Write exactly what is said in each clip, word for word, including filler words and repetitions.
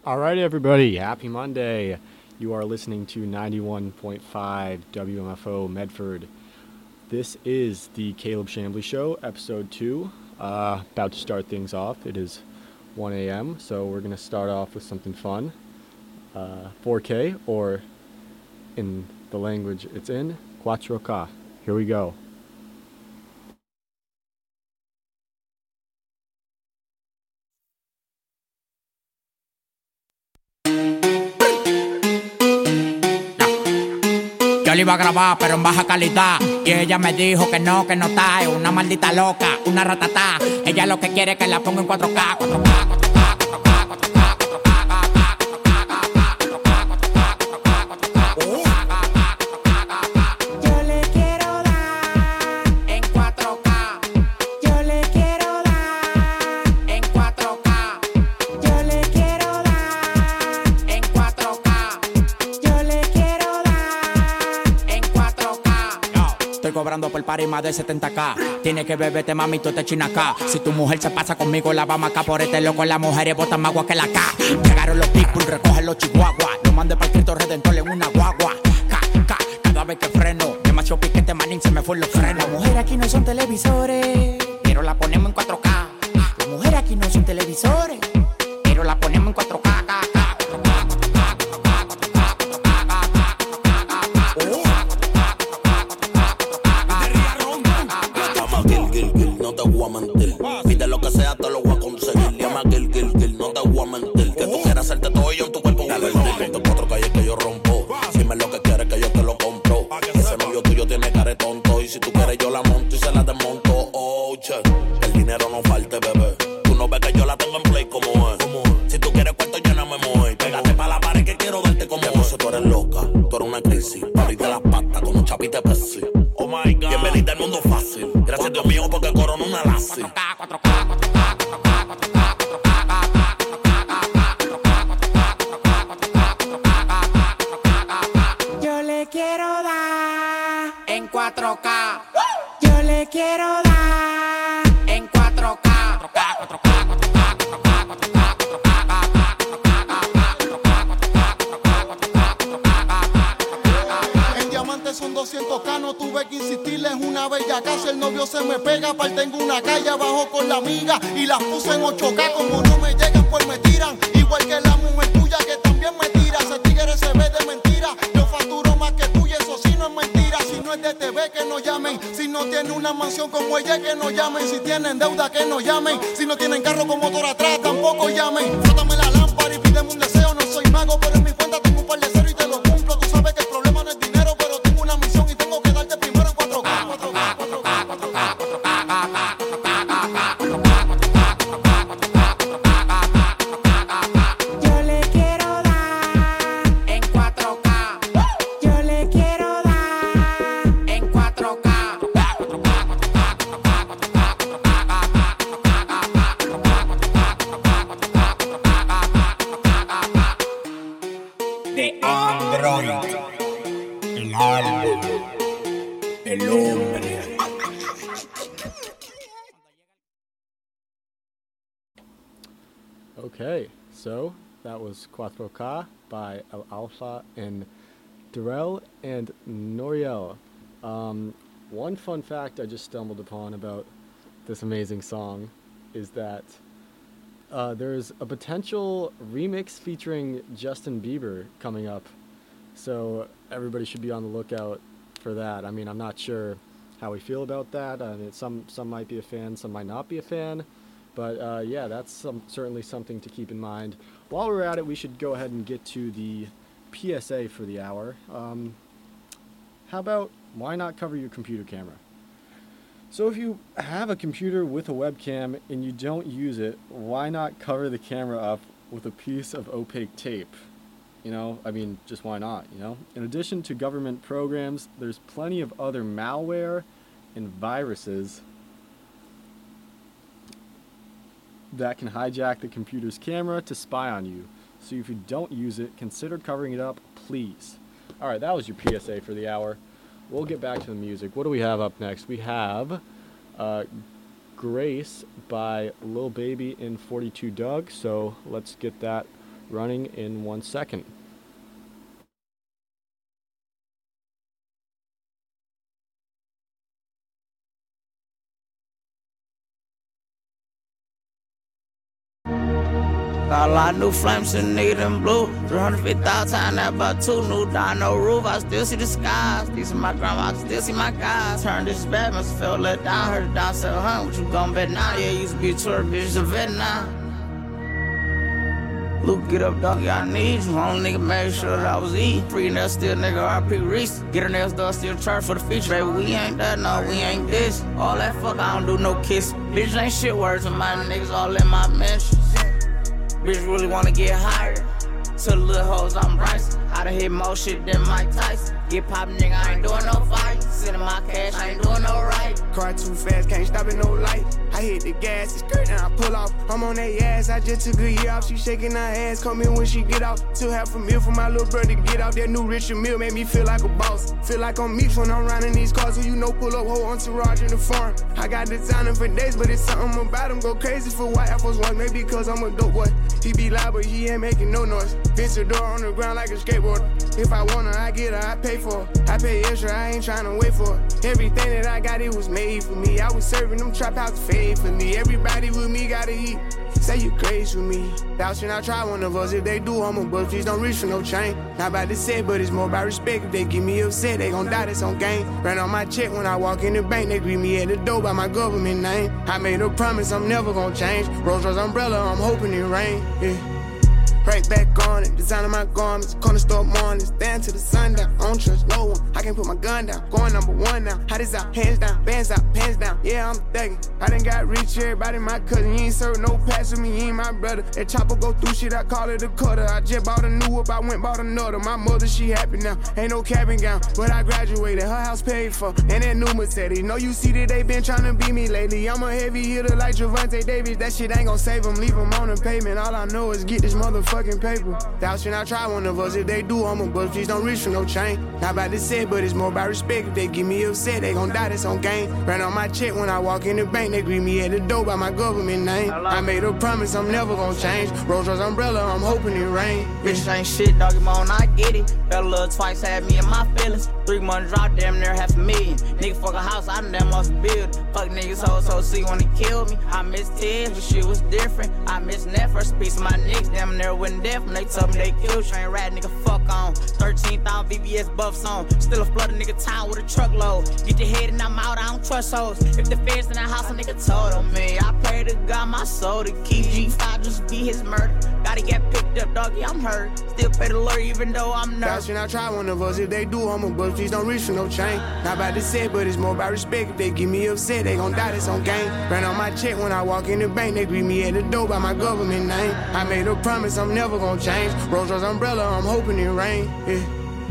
All right, everybody. Happy Monday. You are listening to ninety-one point five W M F O Medford. This is the Caleb Chambly Show, episode two. Uh, about to start things off. It is one a.m., so we're going to start off with something fun. Uh, four K, or in the language it's in, cuatro K. Here we go. Yo le iba a grabar, pero en baja calidad. Y ella me dijo que no, que no está. Es una maldita loca, una ratatá. Ella lo que quiere es que la ponga en cuatro K, cuatro K, cuatro K, cuatro K, cuatro K, cuatro K. Yo le quiero dar en cuatro K. Yo le quiero dar en cuatro K. Yo le quiero dar en cuatro K. Yo le quiero dar en cuatro K. Estoy cobrando por party más de setenta K. Tienes que beberte, mami, tú te china acá. Si tu mujer se pasa conmigo, la vamos acá por este loco. Las mujeres botan más agua que la K. Llegaron los pitbull, recogen los chihuahuas. Lo mandé para el Cristo Redentor en una guagua. K, K, cada vez que freno. Demasiado piquete, manín, se me fue los frenos. Las mujeres aquí no son televisores, pero la ponemos en cuatro K. Las mujeres aquí no son televisores, pero la ponemos en cuatro K. No te voy a mentir. Pide lo que sea, te lo voy a conseguir. Llama Gil, Gil, Gil, no te voy a mentir. Que tú quieras hacerte todo y yo en tu cuerpo. Dale, dale, de cuatro calles que yo rompo. Dime lo que quieres que yo te lo compro. Ese novio tuyo tiene cara de tonto. Y si tú quieres yo la monto y se la desmonto. Oh, che, que el dinero no falte, bebé. Tú no ves que yo la tengo en play como es. Si tú quieres cuarto, yo no me muevo. Pégate pa' la pared que quiero darte como es. Tú eres loca, tú eres una crisis. Abrirte las patas con un chapite Pepsi. Oh my God, bienvenida al mundo fácil. Gracias Dios mío porque corona una lazi. Yo le quiero dar en cuatro K. Yo le quiero dar en cuatro K. En diamantes son doscientos K, no tuve que insistirle, es una bella casa. El novio se me pega, aparte tengo una calle abajo con la amiga y las puse en ocho K. Como no me llegan, pues me tiran. Igual que la mujer tuya que también me tira. Ese tigre se ve de mentira. Yo facturo más que tú y eso sí no es mentira. Si no es de T V, que no llamen. Si no tiene una mansión como ella, que no llamen. Si tienen deuda, que no llamen. Si no tienen carro con motor atrás, tampoco llamen. Frótame la lámpara y pídeme un deseo. No soy mago, pero en mi cuenta tengo un par de cero y te lo cumplo. Tú sabes que el problema no es dinero, pero tengo una misión y tengo que darte primero en cuatro K. cuatro K, cuatro K, cuatro K, cuatro K. Yo le quiero dar en cuatro K. Yo le quiero dar en cuatro K. De Android, el alma, el hombre. Okay, so that was Cuatro K by El Alfa and Darrell and Noriel. Um, one fun fact I just stumbled upon about this amazing song is that uh, there's a potential remix featuring Justin Bieber coming up. So everybody should be on the lookout for that. I mean, I'm not sure how we feel about that. I mean, some some might be a fan, some might not be a fan. But uh, yeah, that's some, certainly something to keep in mind. While we're at it, we should go ahead and get to the P S A for the hour. Um, how about why not cover your computer camera? So if you have a computer with a webcam and you don't use it, why not cover the camera up with a piece of opaque tape? You know, I mean, just why not, you know? In addition to government programs, there's plenty of other malware and viruses that can hijack the computer's camera to spy on you. So if you don't use it, consider covering it up, please. All right, that was your P S A for the hour. We'll get back to the music. What do we have up next? We have uh, Grace by Lil Baby and forty-two Doug. So let's get that running in one second. Got a lot of new flames and nigga them blue. three hundred fifty thousand times that about two. New dime, no roof, I still see the skies. These are my grandma, I still see my guys. Turned this bad, must feel let down. Heard it down seven hundred, what you gon' bet now? Yeah, used to be a tour, bitch, a vet now. Luke, get up, dog, I need you. Only nigga made sure that I was eating. Free nail still nigga, R P Reese. Get her nails done, still charge for the feature. Baby, we ain't that, no, we ain't this. All that fuck, I don't do no kiss. Bitch ain't shit words, and my niggas all in my mentions. Bitch really wanna get higher. To the little hoes, I'm Bryce. I done hit more shit than Mike Tyson. Get poppin', nigga, I ain't doing no fight. Sending my cash, I ain't doing no right. Car too fast, can't stop at no light. I hit the gas, it's skirt, and I pull off. I'm on that ass, I just took a year off. She shaking her ass, come in when she get out. Still half a meal for my little brother to get out. That new Richard Mill made me feel like a boss. Feel like I'm me when I'm riding these cars. Who you know pull up whole entourage in the farm. I got designing for days, but it's something about him. Go crazy for white Air Force One, maybe cause I'm a dope boy. He be loud, but he ain't making no noise. Fence the door on the ground like a skateboarder. If I want her, I get her, I pay for her. I pay extra, I ain't tryna wait for her. Everything that I got, it was made for me. I was serving them trap house faithfully. Everybody with me gotta eat. Say you crazy with me. Thou should not try one of us. If they do, I'm a bust. Please don't reach for no chain. Not about to say, but it's more about respect. If they give me upset, they gon' die, that's on game. Ran on my check when I walk in the bank. They greet me at the door by my government name. I made a promise I'm never gon' change. Rolls Royce umbrella, I'm hoping it rain. Yeah. Right back on it, designing my garments, corner store mornings, stand to the sundown. I don't trust no one, I can't put my gun down. Going number one now, hot as out, hands down, bands out, pants down. Yeah, I'm thugging. I done got rich, everybody my cousin. You ain't serve no pass with me, you ain't my brother. That chopper go through shit, I call it a cutter. I just bought a new whip, I went bought another. My mother, she happy now, ain't no cabin gown, but I graduated, her house paid for, and that new Mercedes. Know you see that they been tryna beat me lately. I'm a heavy hitter like Javante Davis. That shit ain't gon' save him, leave him on the pavement. All I know is get this motherfucking paper. Thou should not try one of us. If they do, I'm a bust. Please don't reach for no chain. Not about to say, but it's more about respect. If they give me upset, they gon' die, that's on game. Ran on my check when I walk in the bank. They greet me at the door by my government name. I made a promise I'm never gon' change. Rolls Royce umbrella, I'm hoping it rain. Bitch ain't shit, doggy moan, I get it. Fell a little twice, had me in my feelings. Three months drop, damn near half a million. Nigga fuck a house, I done damn lost a building. Fuck niggas, hoes, so see when they kill me. I miss Ted, but shit was different. I miss that first piece of my niggas, damn near went deaf when they told me they killed. Train rat, nigga, fuck on. thirteen thousand V B S buffs on. Still a flooded nigga town with a truckload. Get your head and I'm out, I don't trust hoes. If the feds in the house, a nigga told on me. I pray to God my soul to keep G five, just be his murder. Gotta get picked up, doggy, I'm hurt. Still pay the lawyer even though I'm nervous. Thou should not try one of us. If they do, I'm a bust. Please don't reach for no chain. Not about to say, but it's more about respect. If they give me upset, they gon' die, that's on game. Ran on my check when I walk in the bank. They greet me at the door by my government name. I made a promise I'm never gon' change. Rolls Royce umbrella, I'm hoping it rain. Yeah.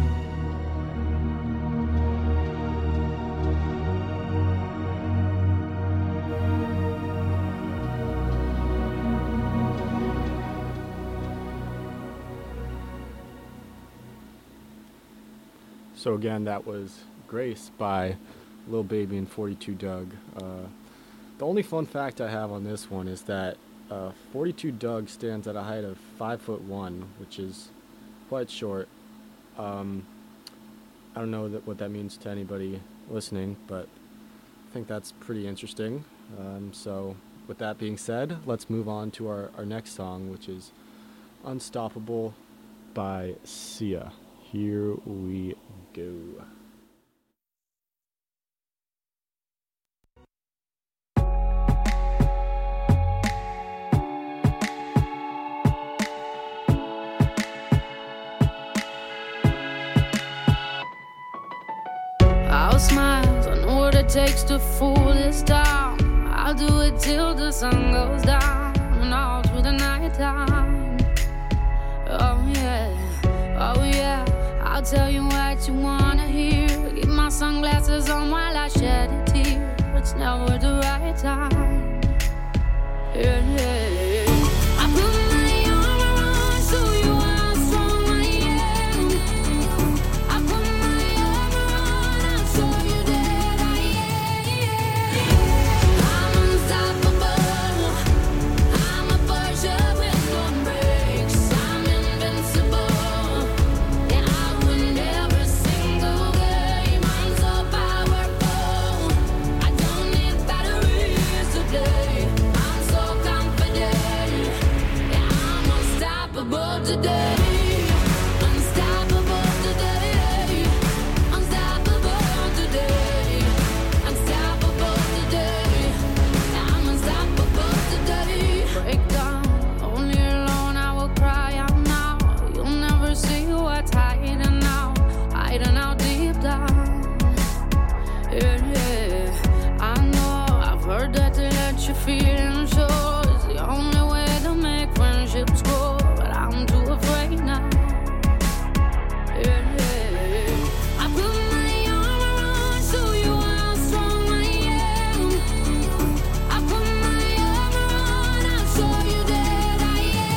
So again, that was Grace by Lil Baby and forty-two Doug. Uh, the only fun fact I have on this one is that uh, forty-two Doug stands at a height of five foot one, which is quite short. Um, I don't know that what that means to anybody listening, but I think that's pretty interesting. Um, so with that being said, let's move on to our, our next song, which is Unstoppable by Sia. Here we go. I'll smile, I know what it takes to fool this town. I'll do it till the sun goes down and all through the night time. Oh yeah, oh yeah, I'll tell you what you wanna hear. Keep my sunglasses on while I shed a tear. It's never the right time. Yeah, yeah, yeah. I put my armor on so you are strong, I am. I put my armor on, I'll show you that I am. I'm unstoppable. I'm a Porsche with no brakes. I'm feeling sure is the only way to make friendships grow, but I'm too afraid now. Yeah, yeah. I put my arm around, show you how strong I am. I put my arm around, I'll show you that I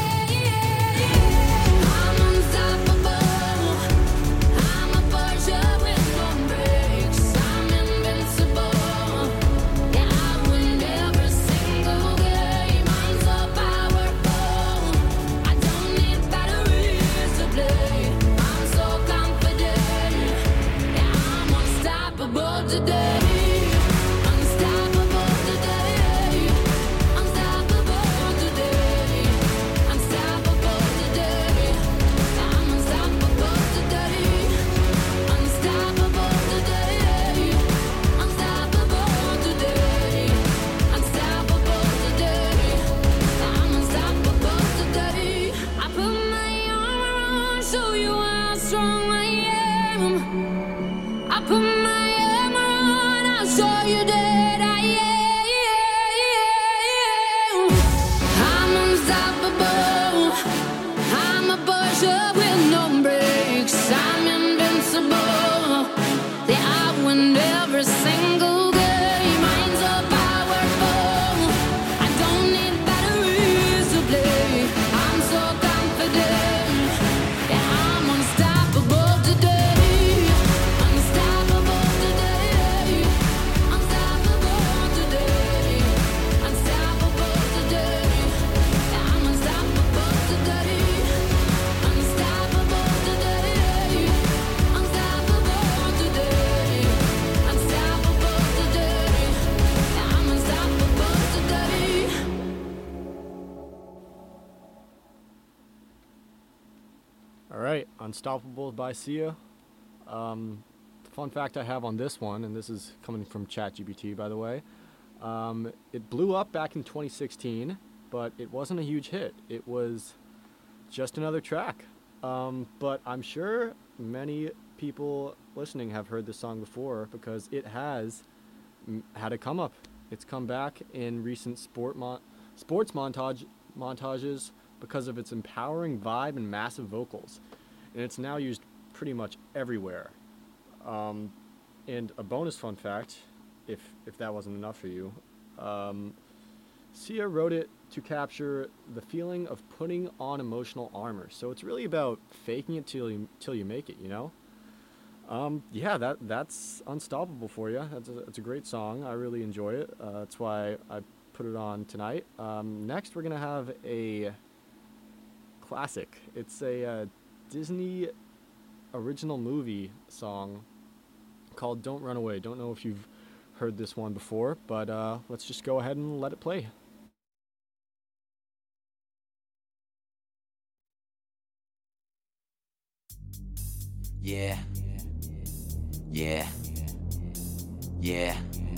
am. I'm unstoppable. I'm a Porsche with no brakes. I'm invincible. Yeah, I win every single game. I'm so powerful. I don't need batteries to play. I'm so confident. Yeah, I'm unstoppable today. Unstoppable today. Unstoppable today. Unstoppable today. I'm unstoppable today. Unstoppable today. Unstoppable today. Unstoppable today. I'm unstoppable today. I put my arm around, show you how strong I am. I put my arm around, I'll show you that I am. I'm unstoppable. I'm a Porsche with no brakes. I'm invincible. Yeah, I win every single game. I'm so powerful. I don't need batteries to play. I'm so confident. Yeah, I'm unstoppable today. Unstoppable today. Unstoppable today. Unstoppable today. Yeah, I'm unstoppable today. Unstoppable today. Unstoppable today. Unstoppable today. Yeah, I'm unstoppable today. All right, Unstoppable by Sia. Um, fun fact I have on this one, and this is coming from ChatGPT, by the way. Um, it blew up back in twenty sixteen, but it wasn't a huge hit. It was just another track. Um, but I'm sure many people listening have heard this song before because it has m- had a come up. It's come back in recent sport mon- sports montage montages because of its empowering vibe and massive vocals. And it's now used pretty much everywhere. Um, and a bonus fun fact, if if that wasn't enough for you, um, Sia wrote it to capture the feeling of putting on emotional armor. So it's really about faking it till you till you make it, you know. Um, yeah, that that's Unstoppable for you. That's a, it's a great song. I really enjoy it. Uh, that's why I put it on tonight. Um, next, we're gonna have a classic. It's a uh, Disney original movie song called "Don't Run Away." Don't know if you've heard this one before, but uh, let's just go ahead and let it play. Yeah. Yeah. Yeah.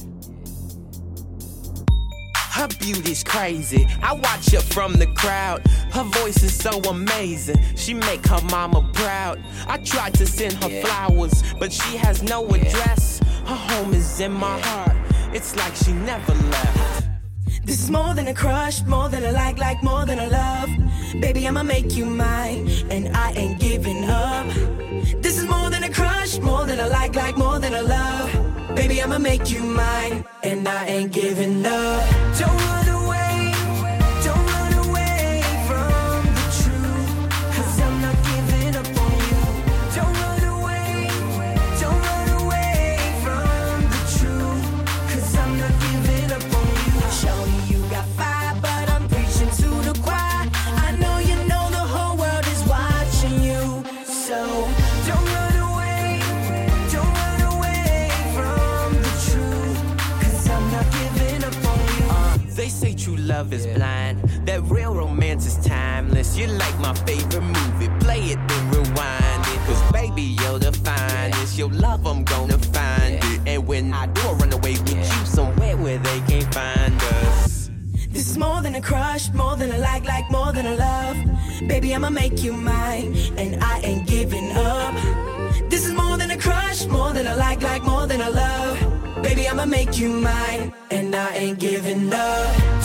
Her beauty's crazy. I watch her from the crowd. Her voice is so amazing. She make her mama proud. I tried to send her yeah. flowers, but she has no yeah. address. Her home is in my yeah. heart. It's like she never left. This is more than a crush, more than a like, like more than a love. Baby, I'ma make you mine, and I ain't giving up. This is more than a crush, more than a like, like more than a love. Baby, I'ma make you mine, and I ain't giving up. Don't run away, don't run away from the truth, 'cause I'm not giving up on you. Don't run away, don't run away from the truth, 'cause I'm not giving up on you. Show me you got fire, but I'm preaching to the choir. I know you know the whole world is watching you, so don't run away, don't run away from the truth, 'cause I'm not giving up on you. Uh, they say true love is blind, that real romance is timeless. You're like my favorite movie, play it then rewind it, 'cause baby you're the finest. Your love I'm gonna find it, and when I do I run away with you somewhere where they can't find us. This is more than a crush, more than a like, like more than a love. Baby, I'ma make you mine, and I ain't giving up. This is more than a crush, more than a like, like more than a love. Baby, I'ma make you mine, and I ain't giving up.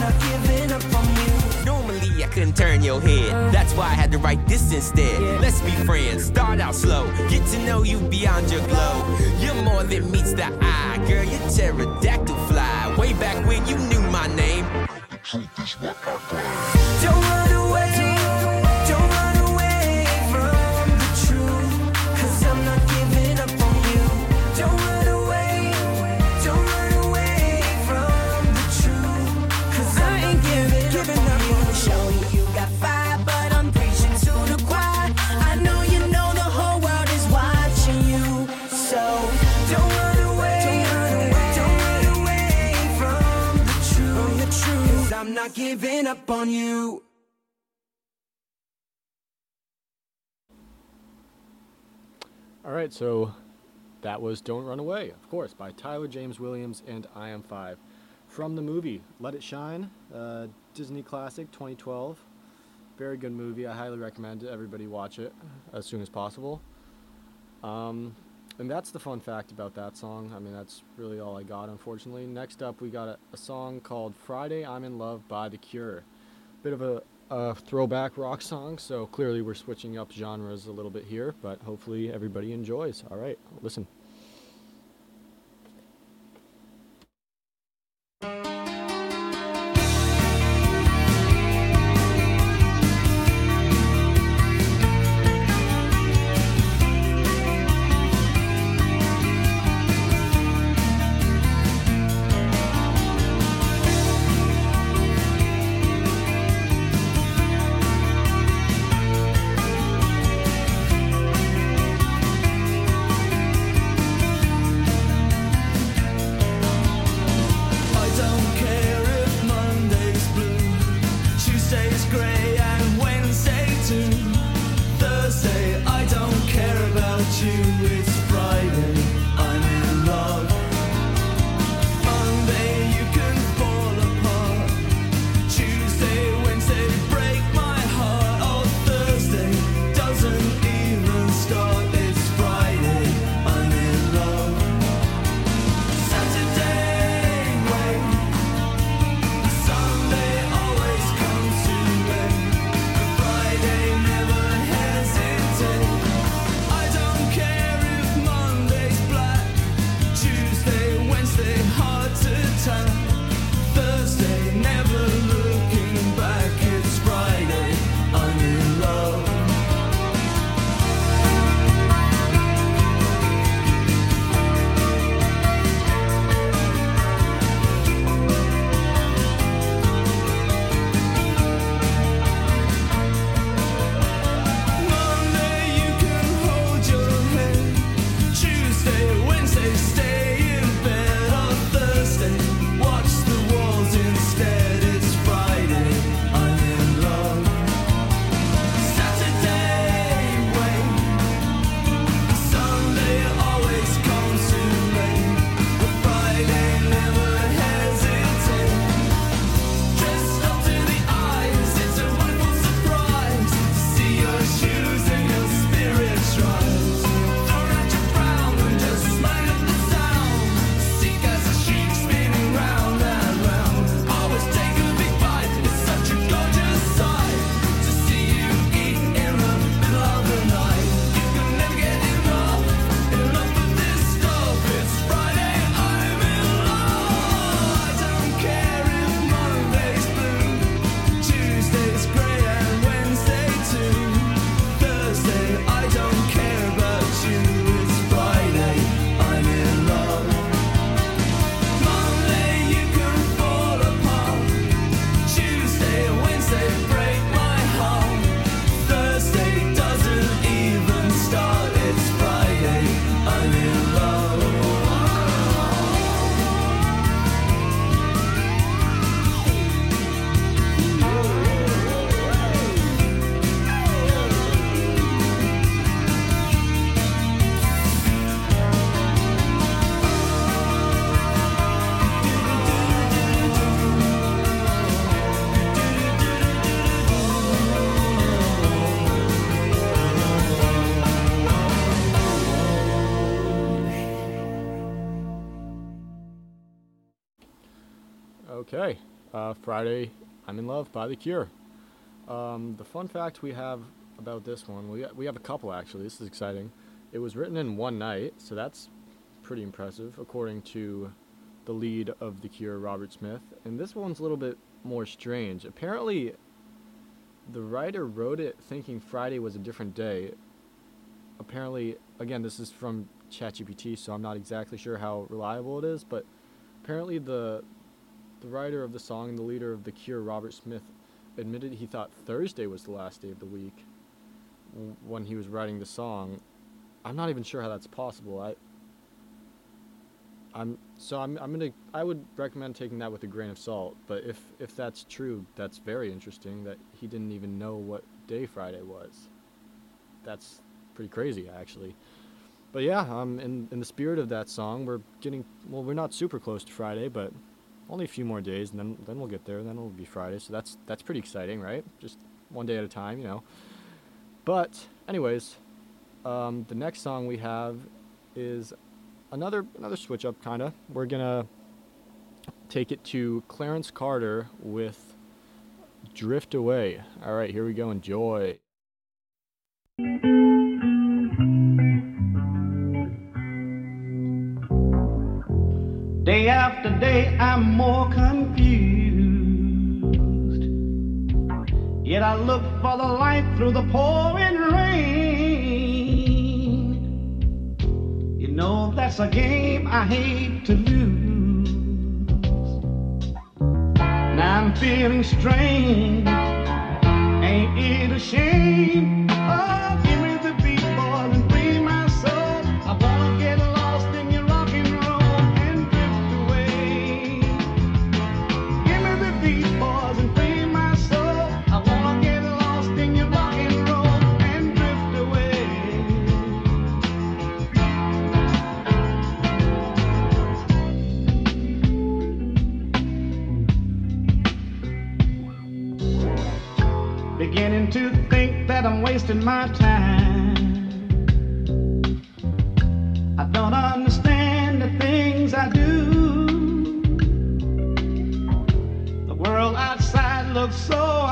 not giving up on you. Normally I couldn't turn your head. That's why I had to write this instead. Let's be friends, start out slow. Get to know you beyond your glow. You're more than meets the eye. Girl, you're pterodactyl fly. Way back when you knew my name. The truth is what I find. Don't run away, don't run away from the truth, 'cause I'm not giving up on you. Don't run away, don't run away from the truth, 'cause I ain't giving, giving up on you. Showing you got fire, but I'm preaching to the choir. I know you know the whole world is watching you, so don't run away, don't run away, don't run away from the truth, the truth, 'cause I'm not giving up on you. All right, so that was Don't Run Away, of course, by Tyler James Williams and I Am Five. From the movie Let It Shine, uh, Disney classic, twenty twelve. Very good movie. I highly recommend everybody watch it as soon as possible. Um, and that's the fun fact about that song. I mean, that's really all I got, unfortunately. Next up, we got a, a song called Friday I'm in Love by The Cure. Bit of a, a throwback rock song, so clearly we're switching up genres a little bit here, but hopefully everybody enjoys. All right, listen. Okay, uh, Friday, I'm in Love by The Cure. Um, the fun fact we have about this one, we, we have a couple actually, this is exciting. It was written in one night, so that's pretty impressive, according to the lead of The Cure, Robert Smith. And this one's a little bit more strange. Apparently, the writer wrote it thinking Friday was a different day. Apparently, again, this is from ChatGPT, so I'm not exactly sure how reliable it is, but apparently the the writer of the song and the leader of The Cure, Robert Smith, admitted he thought Thursday was the last day of the week w- when he was writing the song. I'm not even sure how that's possible. I I'm so I'm I'm gonna I would recommend taking that with a grain of salt. But if if that's true, that's very interesting that he didn't even know what day Friday was. That's pretty crazy, actually. But yeah, um, in in the spirit of that song, we're getting well. We're not super close to Friday, but only a few more days, and then then we'll get there. Then it'll be Friday, so that's that's pretty exciting, right? Just one day at a time, you know. But anyways, um, the next song we have is another another switch up, kinda. We're gonna take it to Clarence Carter with "Drift Away." All right, here we go. Enjoy. Day after day, I'm more confused. Yet I look for the light through the pouring rain. You know that's a game I hate to lose. Now I'm feeling strange. Ain't it a shame? Oh, give me the beat, boy, and free my soul. I wanna get lost in your rock and roll. Beginning to think that I'm wasting my time. I don't understand the things I do. The world outside looks so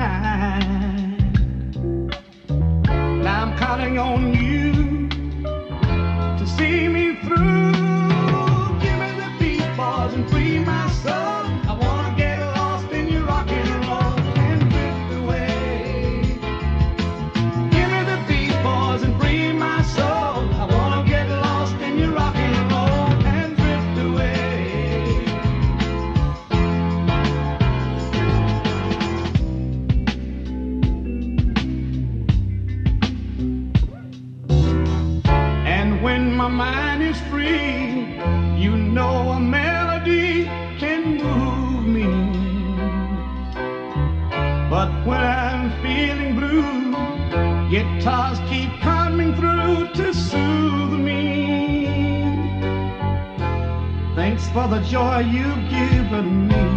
unkind. Now I'm counting on you to see me through. Give me the beat, boys, and free my soul. I wanna get lost in your rock and roll. And free my soul. I wanna get lost in your rock and roll and drift away. And when my mind is free, you know a melody can move me. But when I'm feeling blue, guitars keep coming through to soothe me. Thanks for the joy you've given me.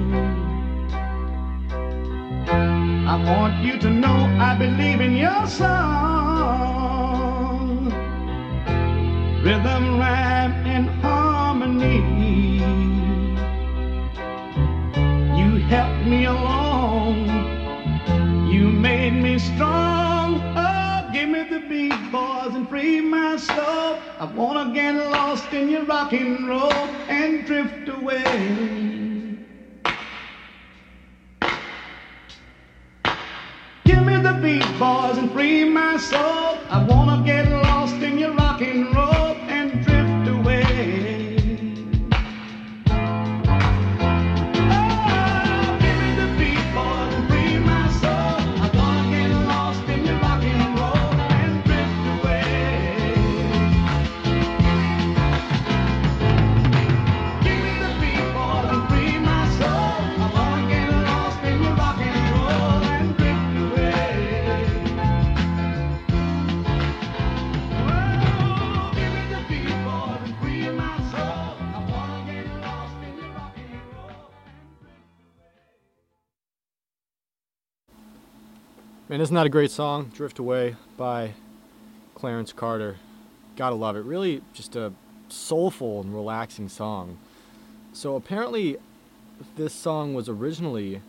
I want you to know I believe in your song. Rhythm, rhyme, and harmony. You helped me along. You made me strong. Oh, give me the beat, boys, and free my soul. I wanna get lost in your rock and roll and drift away. Give me the beat, boys, and free my soul. I wanna get lost in your rock and roll and drift away. Man, isn't that a great song? Drift Away by Clarence Carter. Gotta love it. Really just a soulful and relaxing song. So apparently this song was originally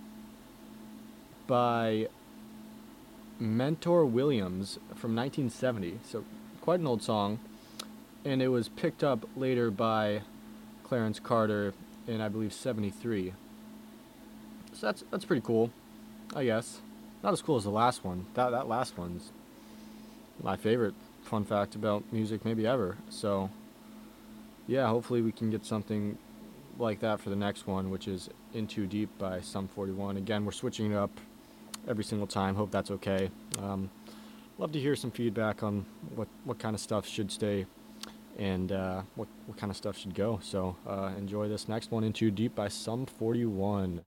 by Mentor Williams from nineteen seventy, so quite an old song, and it was picked up later by Clarence Carter in, I believe, seventy-three. So that's that's pretty cool, I guess. Not as cool as the last one. That that last one's my favorite fun fact about music maybe ever. So yeah, hopefully we can get something like that for the next one, which is In Too Deep by Sum forty-one. Again, we're switching it up every single time. Hope that's okay. Um, love to hear some feedback on what, what kind of stuff should stay and uh, what, what kind of stuff should go. So uh, enjoy this next one, In Too Deep by Sum forty-one.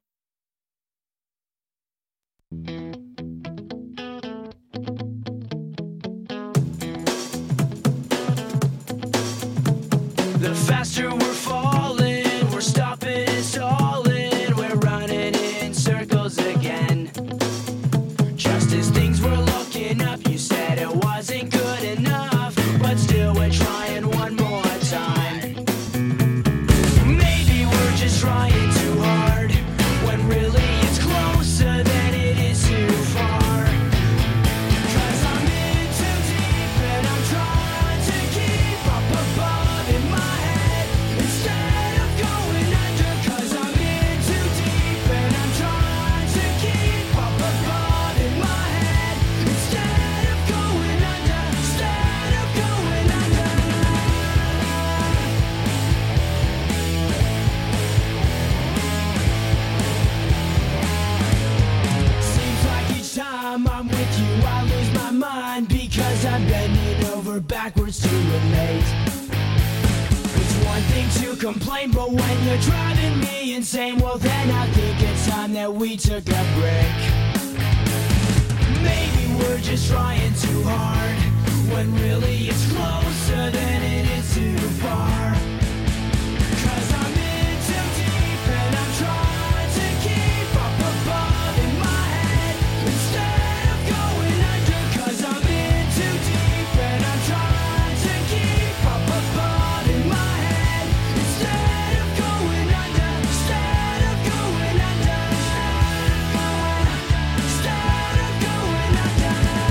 The faster we're falling, we're stopping and stalling, we're running in circles again. Just as things were looking up, you said it wasn't good enough, but still we're trying one more time. Maybe we're just trying too hard, when really it's closer than it is too far. 'Cause I'm in too deep and I'm trying to keep up above in my head instead of going under. 'Cause I'm in too deep and I'm trying to keep up above in my head instead of going under, instead of going under. Seems like each time I'm with you I lose my mind, because I'm bending over backwards to relate. It's one thing to complain, but when you're driving me insane, well then I think it's time that we took a break. Maybe we're just trying too hard, when really it's closer than it is too far. 'Cause I'm in too deep and I'm trying to keep up above in my head instead of going under. 'Cause I'm in too deep and I'm trying to keep up above in my head instead of going under, instead of going under, instead of going under.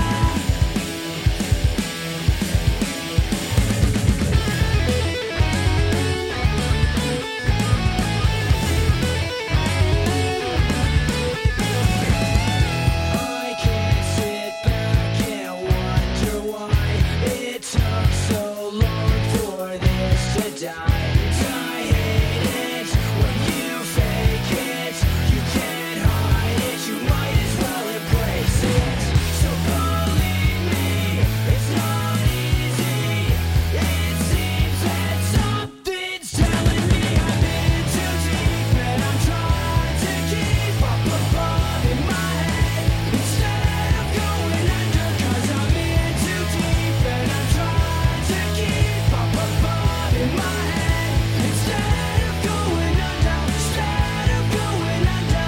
I can't sit back and wonder why it took so long for this to die. I hate it when you fake it. You can't hide it, you might as well embrace it. So believe me, it's not easy. It seems that something's telling me I'm in too deep and I'm trying to keep up above in my head instead of going under. 'Cause I'm in too deep and I'm trying to keep up above in my head instead of going under, instead of going under,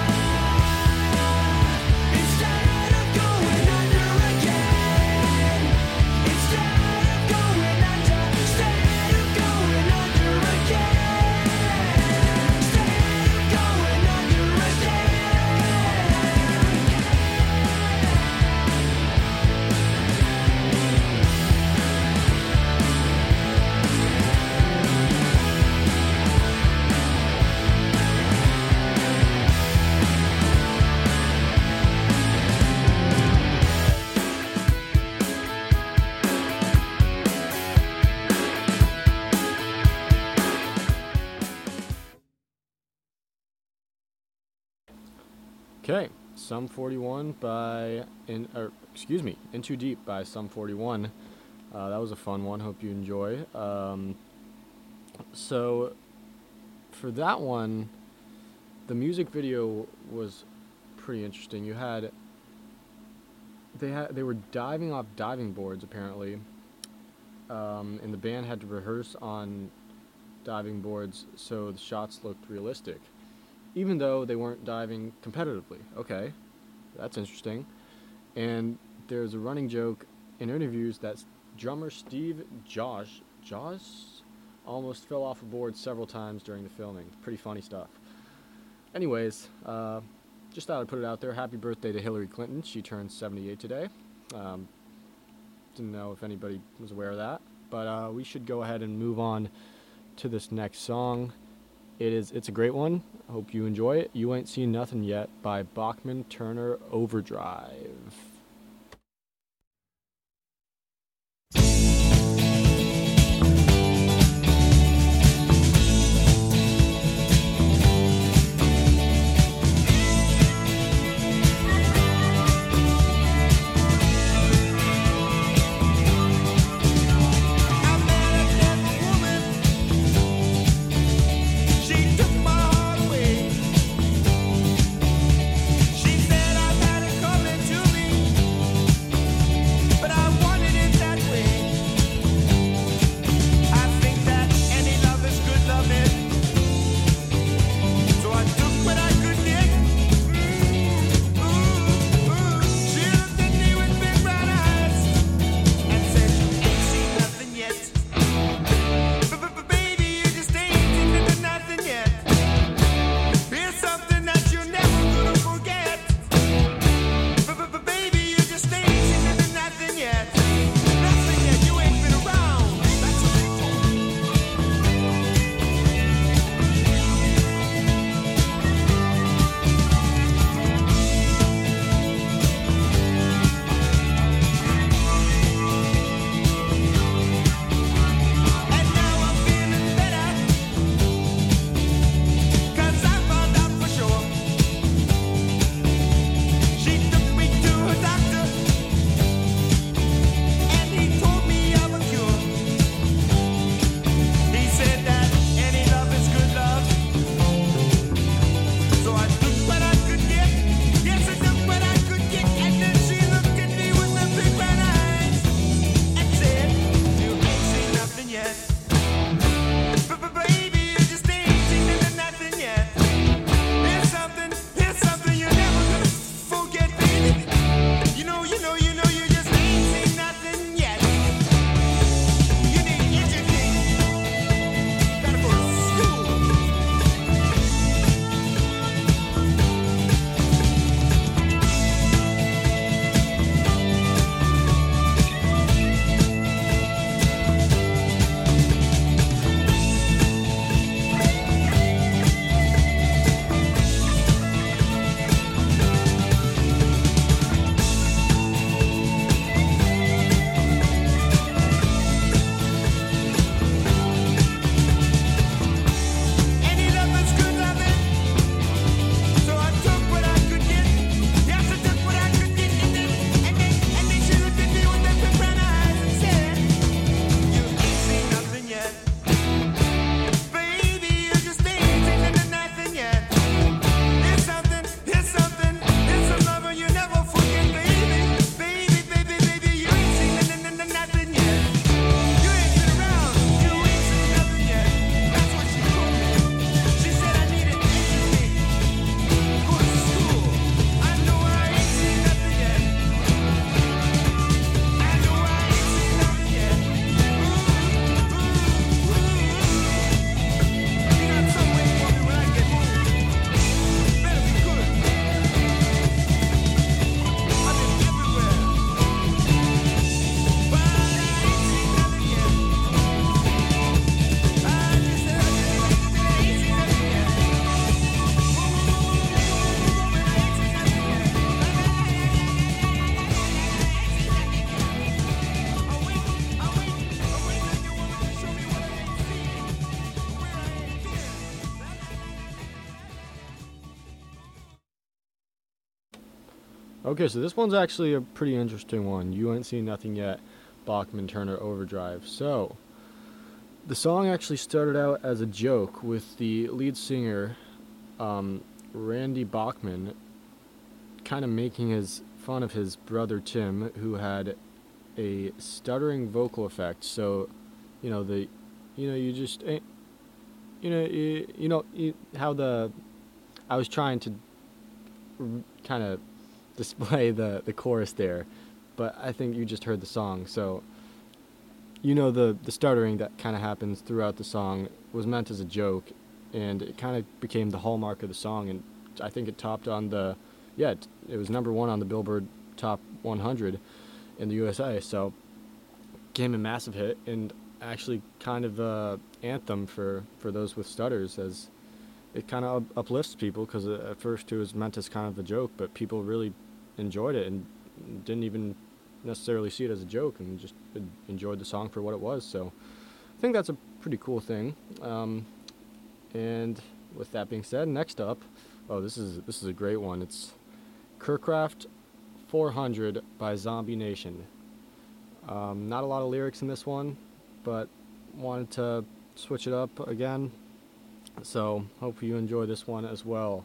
instead of going under again, instead of going under, instead of going under again, instead of going under Okay, Sum forty-one by, in, or excuse me, In Too Deep by Sum forty-one. Uh, that was a fun one. Hope you enjoy. Um, so, for that one, the music video was pretty interesting. You had, they had, they were diving off diving boards apparently, um, and the band had to rehearse on diving boards so the shots looked realistic, even though they weren't diving competitively. Okay, that's interesting. And there's a running joke in interviews that drummer Steve Josh, Josh almost fell off a board several times during the filming. Pretty funny stuff. anyways, uh, just thought I'd put it out there. Happy birthday to Hillary Clinton. She turned seventy-eight today. Um, didn't know if anybody was aware of that. But uh, we should go ahead and move on to this next song. It is, it's a great one. I hope you enjoy it. You Ain't Seen Nothing Yet by Bachman Turner Overdrive. She took my heart away. She said I had it coming to me, but I wanted it that way. I think that any love is good loving, so I took what I could get. Ooh, ooh, ooh. She looked at me with big brown eyes and said, "You ain't seen nothing yet." Baby, you just ain't seen nothing yet. Here's something that you're never gonna forget. Baby, you just ain't seen nothing yet. Nothing yet. You ain't been around. That's what they told me. And now I'm feeling better, 'cause I found out for sure. She took me to her doctor, and he told me of a cure. He said that any love is good love, so I took what I could get. Yes, I took what I could get, and then she looked at me with her big brown eyes and said, "You ain't seen nothing yet. Baby, you just ain't seen nothing yet. Here's something, here's something you're never gonna forget, baby. You know, you know, you know, you just ain't seen nothing yet. You need education. Gotta go to school." Any love is good loving, so I took what I could get. Yes, I took what I could get, and then, and then, and then she looked at me with her big brown eyes and said, "You ain't seen nothing yet. Baby, you just ain't seen nothing yet. Here's something, here's something, here's some lover you never forget, baby. Baby, baby, baby, you ain't seen nothing yet. You ain't been around, you ain't seen nothing yet." That's what she told me. She said I needed education, go to school. I know I ain't seen nothing yet. I know I ain't seen nothing yet. Ooh, ooh, ooh. You got some way for me when I get home. Better be good. I've been everywhere, but I ain't seen nothing yet. I just said I ain't seen nothing yet. Okay, so this one's actually a pretty interesting one. You Ain't Seen Nothing Yet, Bachman Turner Overdrive. So, the song actually started out as a joke with the lead singer, um, Randy Bachman, kind of making his fun of his brother Tim, who had a stuttering vocal effect. So, you know, the, you know, you just, ain't, you know, you, you know, you, how the, I was trying to kind of display the, the chorus there, but I think you just heard the song, so you know the, the stuttering that kind of happens throughout the song was meant as a joke, and it kind of became the hallmark of the song. And I think it topped on the, yeah, it, it was number one on the Billboard Top one hundred in the U S A. So became a massive hit, and actually kind of a anthem for, for those with stutters, as it kind of uplifts people, because at first it was meant as kind of a joke, but people really enjoyed it and didn't even necessarily see it as a joke and just enjoyed the song for what it was. So I think that's a pretty cool thing. Um, and with that being said, next up, oh, this is this is a great one. It's Kercraft four hundred by Zombie Nation. Um, not a lot of lyrics in this one, but wanted to switch it up again. So hope you enjoy this one as well.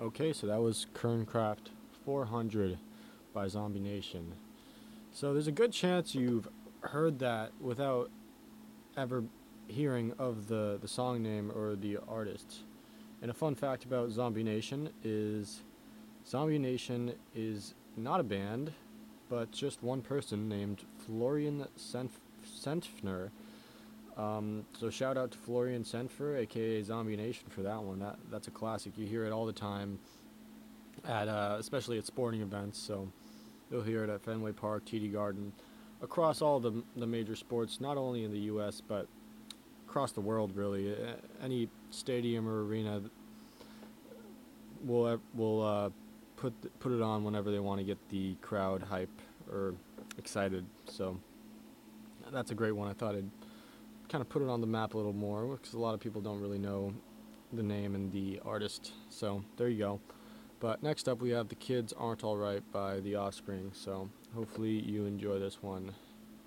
Okay, so that was Kerncraft four hundred by Zombie Nation. So there's a good chance you've heard that without ever hearing of the, the song name or the artist. And a fun fact about Zombie Nation is Zombie Nation is not a band, but just one person named Florian Senf- Senfner. Um, so shout out to Florian Senfer, aka Zombie Nation, for that one. That that's a classic. You hear it all the time, at uh, especially at sporting events. So you'll hear it at Fenway Park, T D Garden, across all the the major sports, not only in the U S but across the world. Really, uh, any stadium or arena will will uh, put put it on whenever they want to get the crowd hype or excited. So that's a great one. I thought I'd kind of put it on the map a little more because a lot of people don't really know the name and the artist. So there you go. But next up we have The Kids Aren't Alright by The Offspring. So hopefully you enjoy this one.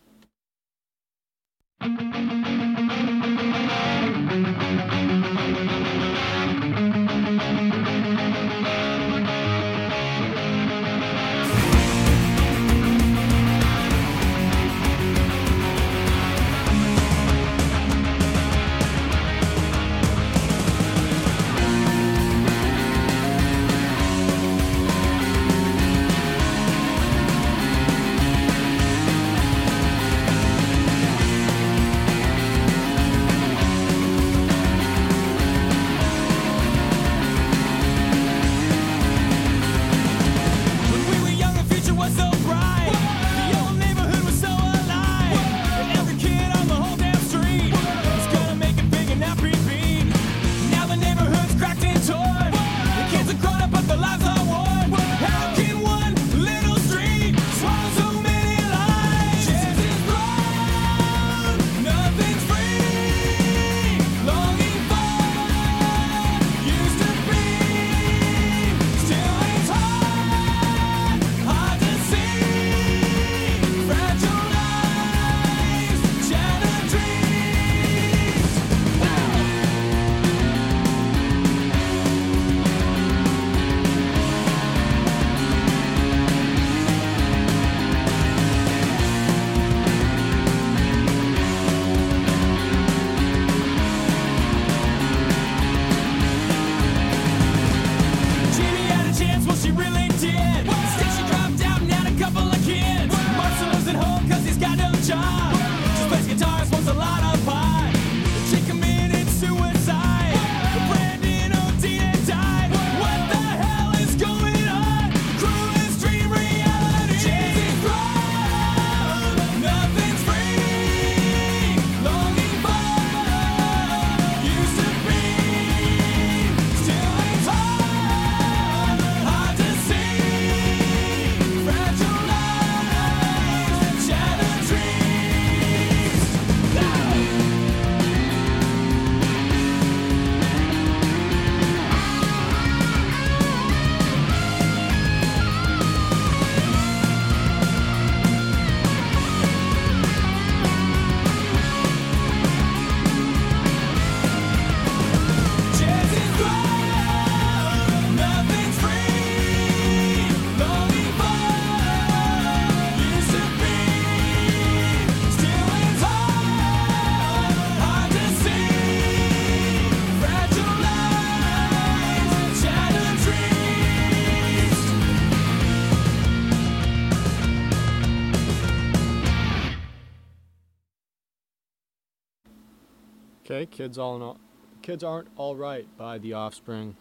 Okay, Kids All in All, Kids Aren't Alright by The Offspring.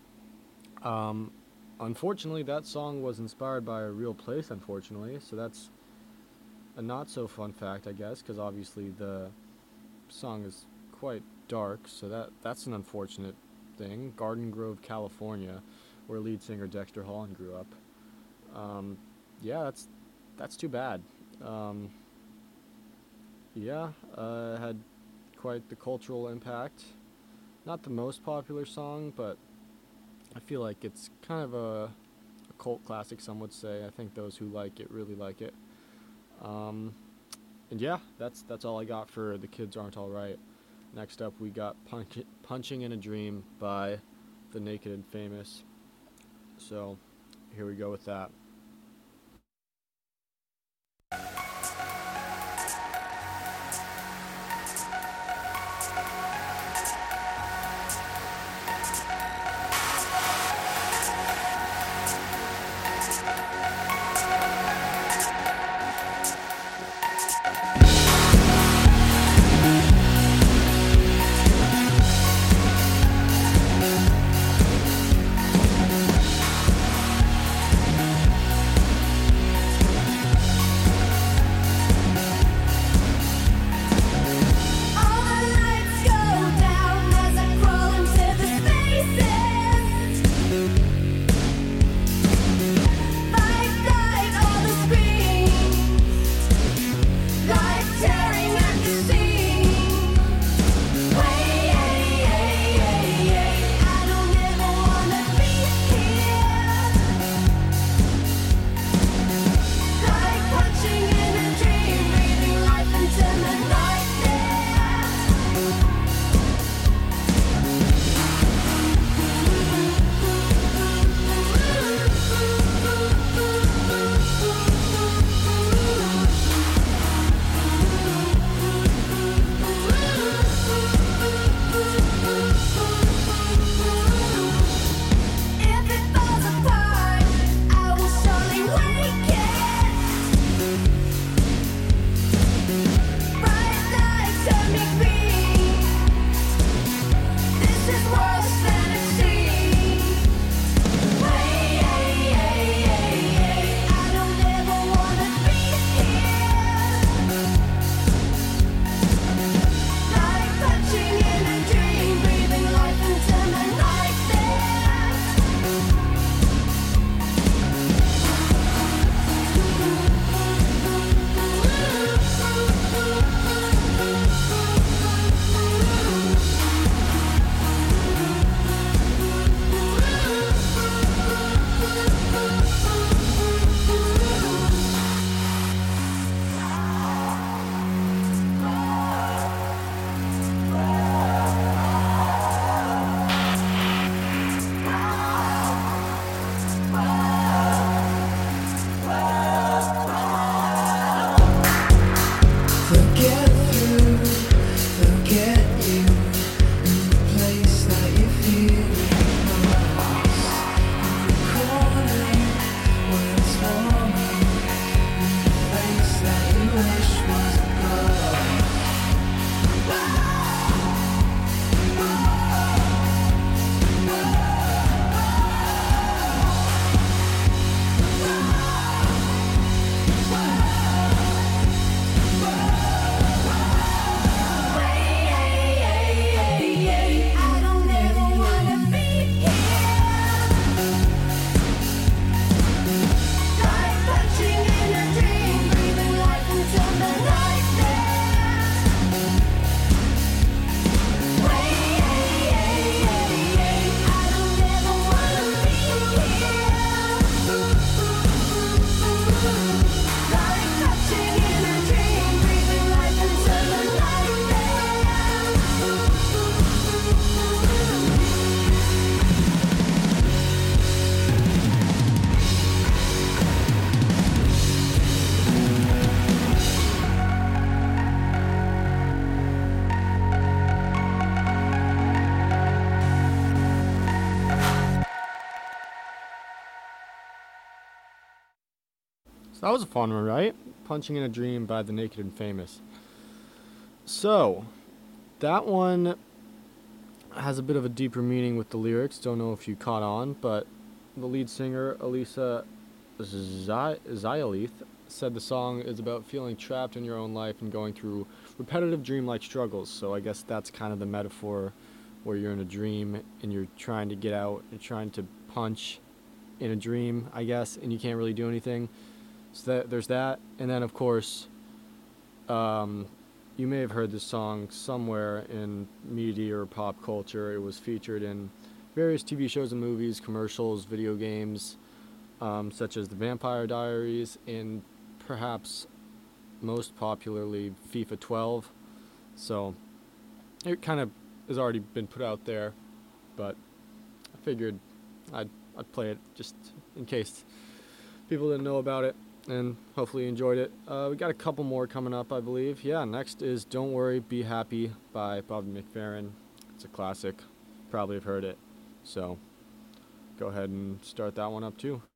Um, unfortunately, that song was inspired by a real place, unfortunately, so that's a not so fun fact, I guess, because obviously the song is quite dark, so that that's an unfortunate thing. Garden Grove, California, where lead singer Dexter Holland grew up. Um, yeah, that's that's too bad. Um, yeah, uh, had quite the cultural impact. Not the most popular song, but I feel like it's kind of a, a cult classic, some would say. I think those who like it really like it. Um, and yeah, that's that's all I got for The Kids Aren't Alright. Next up, we got Punch- Punching in a Dream by The Naked and Famous. So here we go with that. So that was a fun one, right? Punching in a Dream by The Naked and Famous. So, that one has a bit of a deeper meaning with the lyrics. Don't know if you caught on, but the lead singer, Elisa Zialith, said the song is about feeling trapped in your own life and going through repetitive dream-like struggles. So I guess that's kind of the metaphor where you're in a dream and you're trying to get out and trying to punch in a dream, I guess, and you can't really do anything. So that, there's that. And then, of course, um, you may have heard this song somewhere in media or pop culture. It was featured in various T V shows and movies, commercials, video games, um, such as The Vampire Diaries, and perhaps most popularly FIFA twelve. So it kind of has already been put out there, but I figured I'd I'd play it just in case people didn't know about it, and hopefully you enjoyed it. Uh, we got a couple more coming up, I believe. Yeah, next is Don't Worry, Be Happy by Bobby McFerrin. It's a classic. Probably have heard it. So go ahead and start that one up too.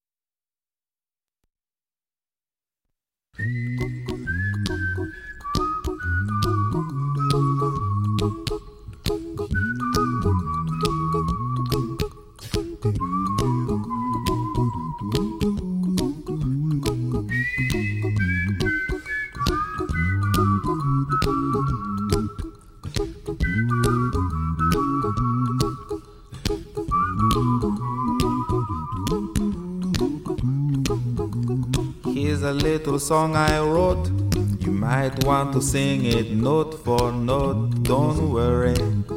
Here's a little song I wrote. You might want to sing it note for note. Don't worry,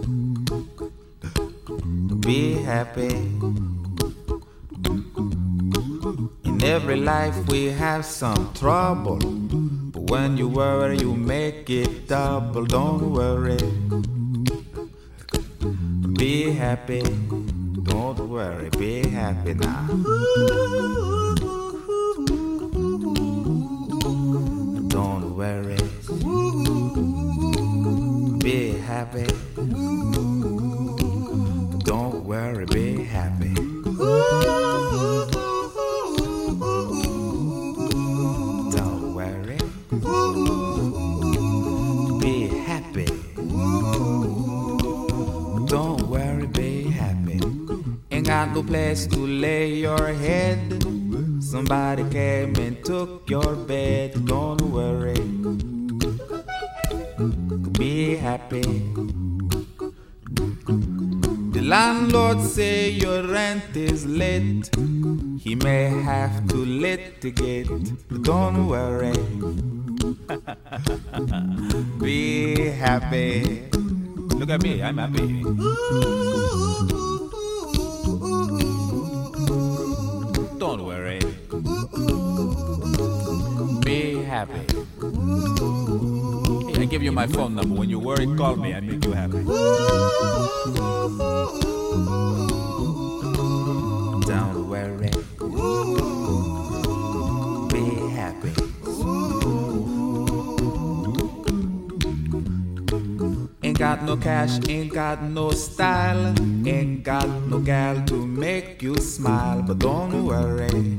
be happy. In every life we have some trouble, but when you worry you make it double. Don't worry, be happy. Don't worry, be happy now. Don't worry, be happy. Don't worry, be happy. Don't worry, be happy. Don't worry, be happy. Ain't got no place to lay your head. Somebody came and took your bed. Don't worry, be happy. The landlord say your rent is late. He may have to litigate. Don't worry, be happy. Look at me, I'm happy. Don't worry, be happy. Hey, I give you my phone number. When you worry, call me. I make you happy. Don't worry, be happy. Ain't got no cash, ain't got no style, ain't got no gal to make you smile. But don't worry,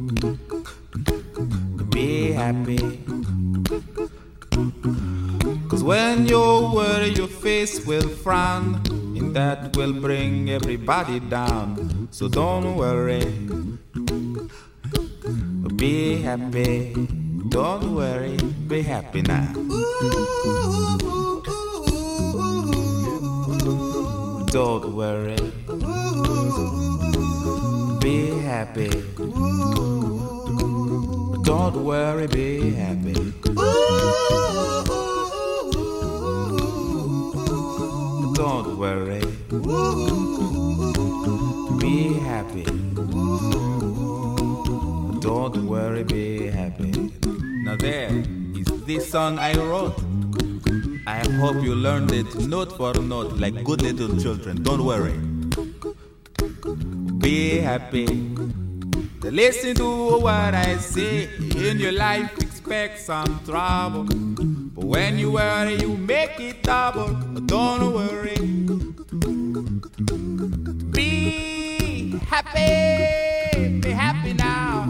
be happy. Cause when you worry your face will frown, and that will bring everybody down. So don't worry, be happy. Don't worry, be happy now. Don't worry, be happy. Don't worry, be happy. Don't worry, be happy. Don't worry, be happy. Now there is this song I wrote. I hope you learned it note for note like good little children. Don't worry, be happy. Listen to what I say. In your life expect some trouble, but when you worry you make it double. Don't worry, be happy. Be happy now.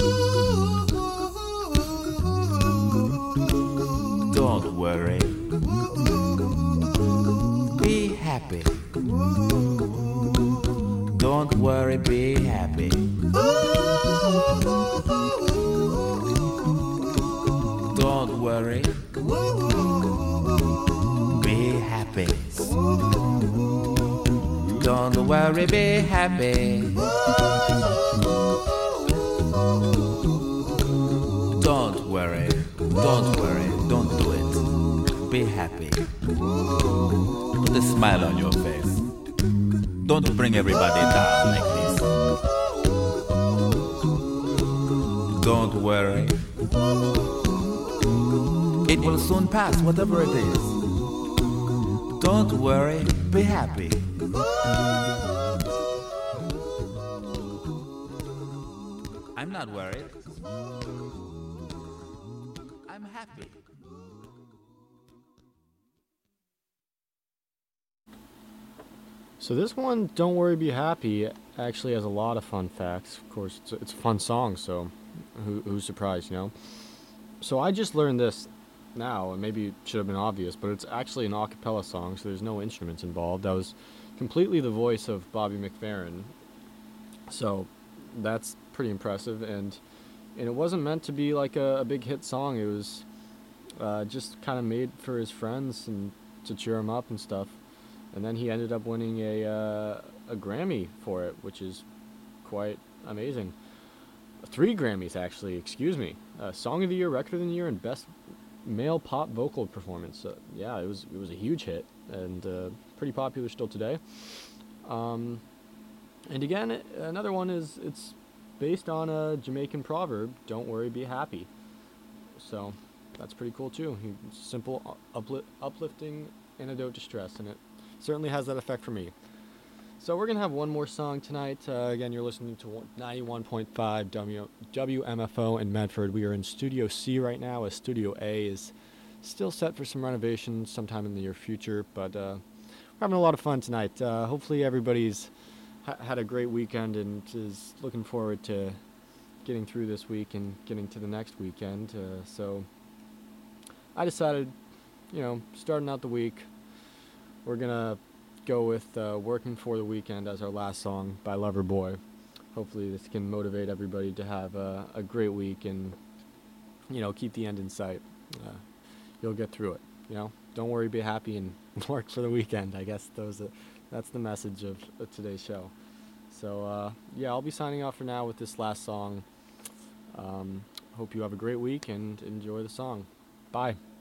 Don't worry, be happy. Don't worry, be happy. Don't worry, be happy. Don't worry, be happy. Don't worry, don't worry, don't do it. Be happy. Put a smile on your face. Don't bring everybody down like this. Don't worry, it will soon pass, whatever it is. Don't worry, be happy. I'm not worried. I'm happy. So this one, Don't Worry Be Happy, actually has a lot of fun facts. Of course, it's a, it's a fun song, so who, who's surprised, you know? So I just learned this now, and maybe it should have been obvious, but it's actually an a cappella song, so there's no instruments involved. That was completely the voice of Bobby McFerrin. So that's pretty impressive, and and it wasn't meant to be like a, a big hit song. It was uh, just kind of made for his friends and to cheer him up and stuff. And then he ended up winning a uh, a Grammy for it, which is quite amazing. Three Grammys, actually. Excuse me. Uh, Song of the Year, Record of the Year, and Best Male Pop Vocal Performance. Uh, yeah, it was it was a huge hit and uh, pretty popular still today. Um, and again, another one is it's based on a Jamaican proverb: "Don't worry, be happy." So that's pretty cool too. He, simple, upli- uplifting antidote to stress, and it certainly has that effect for me. So we're going to have one more song tonight. Uh, again, you're listening to ninety-one point five W M F O in Medford. We are in Studio C right now, as Studio A is still set for some renovations sometime in the near future. But uh, we're having a lot of fun tonight. Uh, hopefully everybody's ha- had a great weekend and is looking forward to getting through this week and getting to the next weekend. Uh, so I decided, you know, starting out the week, we're going to go with uh, Working for the Weekend as our last song by Loverboy. Hopefully this can motivate everybody to have a, a great week and, you know, keep the end in sight. Uh, you'll get through it, you know. Don't worry, be happy, and work for the weekend. I guess those are, that's the message of, of today's show. So, uh, yeah, I'll be signing off for now with this last song. Um, hope you have a great week and enjoy the song. Bye.